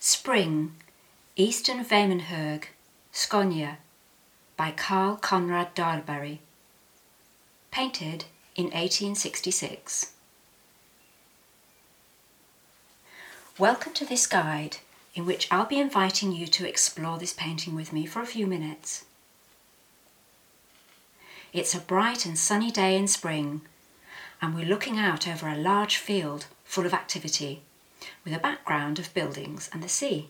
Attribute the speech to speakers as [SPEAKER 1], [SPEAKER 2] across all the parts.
[SPEAKER 1] Spring, Eastern Vamenhög, Skåne, by Carl Conrad Dahlberg. Painted in 1866. Welcome to this guide, in which I'll be inviting you to explore this painting with me for a few minutes. It's a bright and sunny day in spring, and we're looking out over a large field full of activity, with a background of buildings and the sea.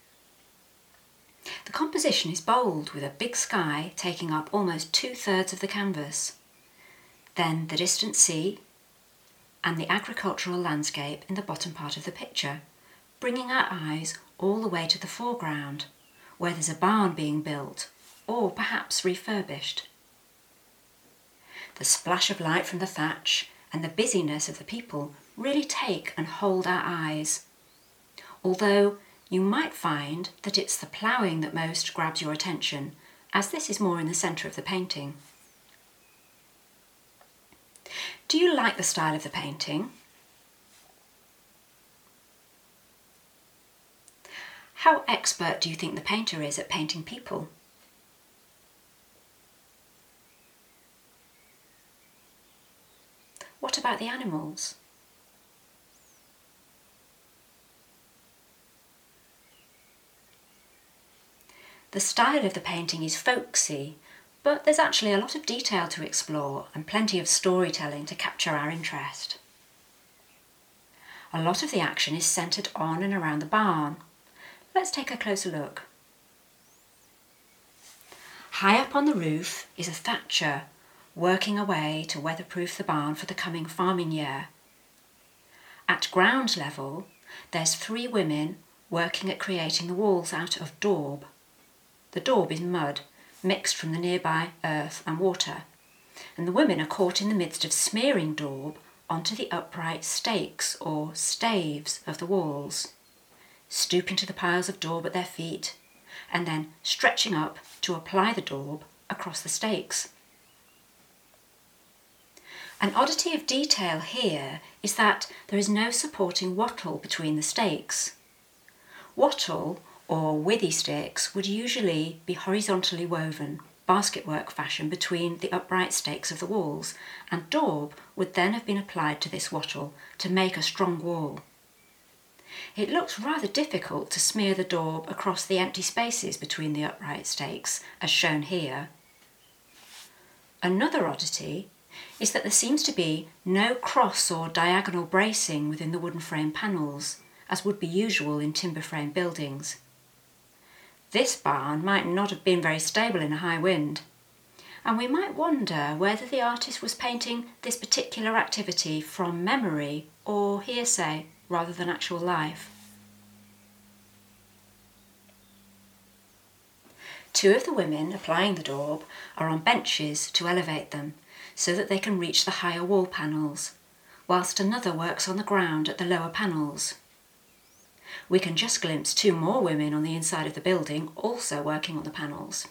[SPEAKER 1] The composition is bold, with a big sky taking up almost 2/3 of the canvas, then the distant sea and the agricultural landscape in the bottom part of the picture, bringing our eyes all the way to the foreground, where there's a barn being built or perhaps refurbished. The splash of light from the thatch and the busyness of the people really take and hold our eyes, although you might find that it's the ploughing that most grabs your attention, as this is more in the centre of the painting. Do you like the style of the painting? How expert do you think the painter is at painting people? What about the animals? The style of the painting is folksy, but there's actually a lot of detail to explore and plenty of storytelling to capture our interest. A lot of the action is centred on and around the barn. Let's take a closer look. High up on the roof is a thatcher working away to weatherproof the barn for the coming farming year. At ground level, there's 3 women working at creating the walls out of daub. The daub is mud, mixed from the nearby earth and water, and the women are caught in the midst of smearing daub onto the upright stakes or staves of the walls, stooping to the piles of daub at their feet, and then stretching up to apply the daub across the stakes. An oddity of detail here is that there is no supporting wattle between the stakes. Wattle, or withy sticks, would usually be horizontally woven, basketwork fashion, between the upright stakes of the walls, and daub would then have been applied to this wattle to make a strong wall. It looks rather difficult to smear the daub across the empty spaces between the upright stakes, as shown here. Another oddity is that there seems to be no cross or diagonal bracing within the wooden frame panels, as would be usual in timber frame buildings. This barn might not have been very stable in a high wind, and we might wonder whether the artist was painting this particular activity from memory or hearsay rather than actual life. 2 of the women applying the daub are on benches to elevate them so that they can reach the higher wall panels, whilst another works on the ground at the lower panels. We can just glimpse 2 more women on the inside of the building also working on the panels.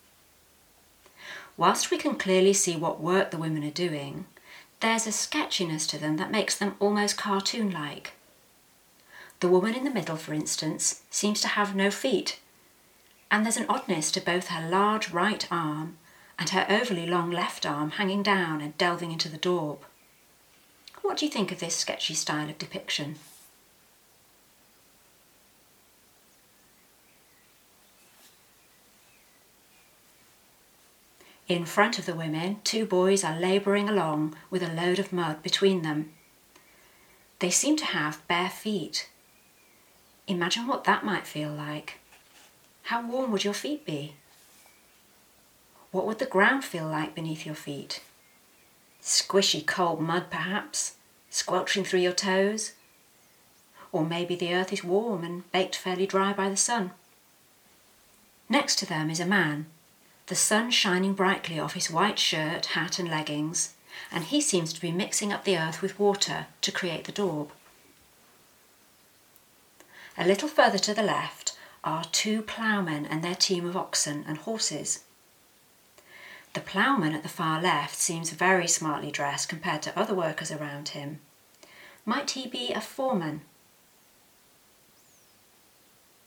[SPEAKER 1] Whilst we can clearly see what work the women are doing, there's a sketchiness to them that makes them almost cartoon-like. The woman in the middle, for instance, seems to have no feet, and there's an oddness to both her large right arm and her overly long left arm hanging down and delving into the daub. What do you think of this sketchy style of depiction? In front of the women, 2 boys are labouring along with a load of mud between them. They seem to have bare feet. Imagine what that might feel like. How warm would your feet be? What would the ground feel like beneath your feet? Squishy cold mud, perhaps, squelching through your toes? Or maybe the earth is warm and baked fairly dry by the sun. Next to them is a man, the sun shining brightly off his white shirt, hat and leggings, and he seems to be mixing up the earth with water to create the daub. A little further to the left are 2 ploughmen and their team of oxen and horses. The ploughman at the far left seems very smartly dressed compared to other workers around him. Might he be a foreman?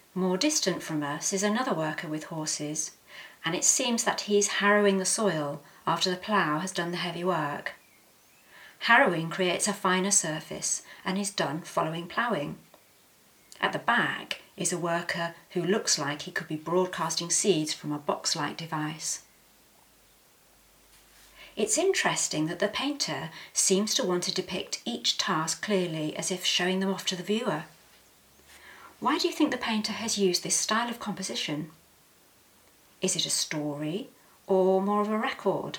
[SPEAKER 1] More distant from us is another worker with horses, and it seems that he's harrowing the soil after the plough has done the heavy work. Harrowing creates a finer surface and is done following ploughing. At the back is a worker who looks like he could be broadcasting seeds from a box-like device. It's interesting that the painter seems to want to depict each task clearly, as if showing them off to the viewer. Why do you think the painter has used this style of composition? Is it a story or more of a record?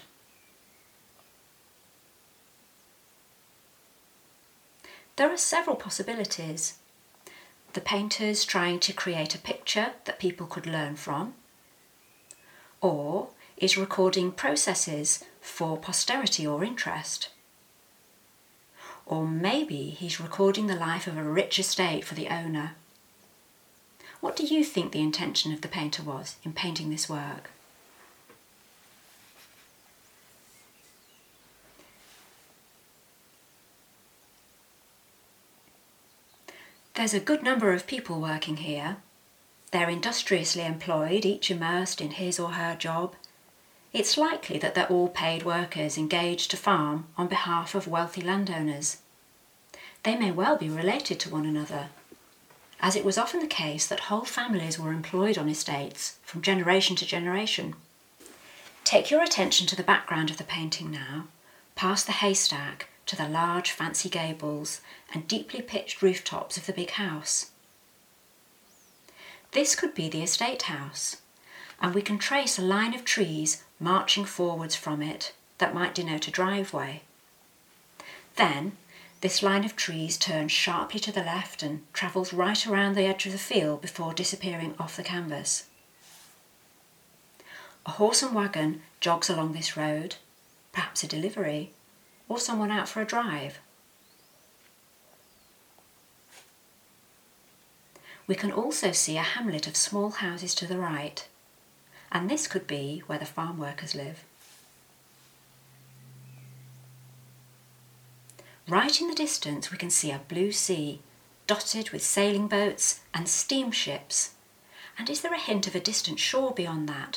[SPEAKER 1] There are several possibilities. The painter's trying to create a picture that people could learn from, or is recording processes for posterity or interest. Or maybe he's recording the life of a rich estate for the owner. What do you think the intention of the painter was in painting this work? There's a good number of people working here. They're industriously employed, each immersed in his or her job. It's likely that they're all paid workers engaged to farm on behalf of wealthy landowners. They may well be related to one another, as it was often the case that whole families were employed on estates from generation to generation. Take your attention to the background of the painting now, past the haystack to the large fancy gables and deeply pitched rooftops of the big house. This could be the estate house, and we can trace a line of trees marching forwards from it that might denote a driveway. Then, this line of trees turns sharply to the left and travels right around the edge of the field before disappearing off the canvas. A horse and wagon jogs along this road, perhaps a delivery, or someone out for a drive. We can also see a hamlet of small houses to the right, and this could be where the farm workers live. Right in the distance we can see a blue sea, dotted with sailing boats and steamships. And is there a hint of a distant shore beyond that?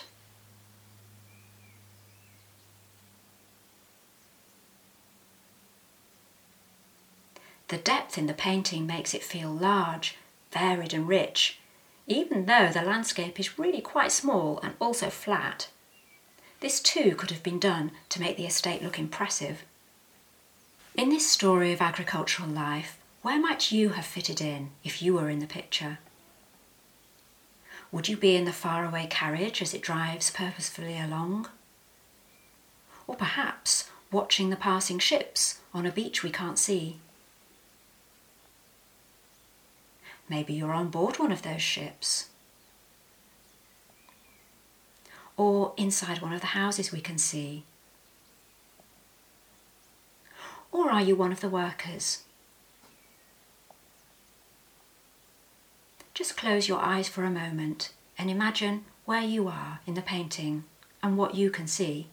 [SPEAKER 1] The depth in the painting makes it feel large, varied and rich, even though the landscape is really quite small and also flat. This too could have been done to make the estate look impressive. In this story of agricultural life, where might you have fitted in if you were in the picture? Would you be in the faraway carriage as it drives purposefully along? Or perhaps watching the passing ships on a beach we can't see? Maybe you're on board one of those ships. Or inside one of the houses we can see. Or are you one of the workers? Just close your eyes for a moment and imagine where you are in the painting and what you can see.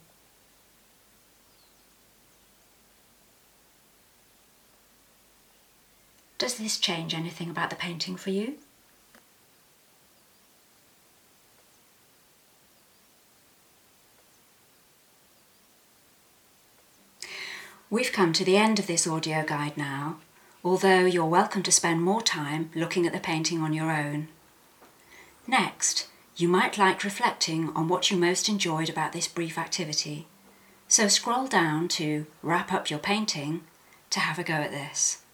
[SPEAKER 1] Does this change anything about the painting for you? We've come to the end of this audio guide now, although you're welcome to spend more time looking at the painting on your own. Next, you might like reflecting on what you most enjoyed about this brief activity, so scroll down to Wrap Up Your Painting to have a go at this.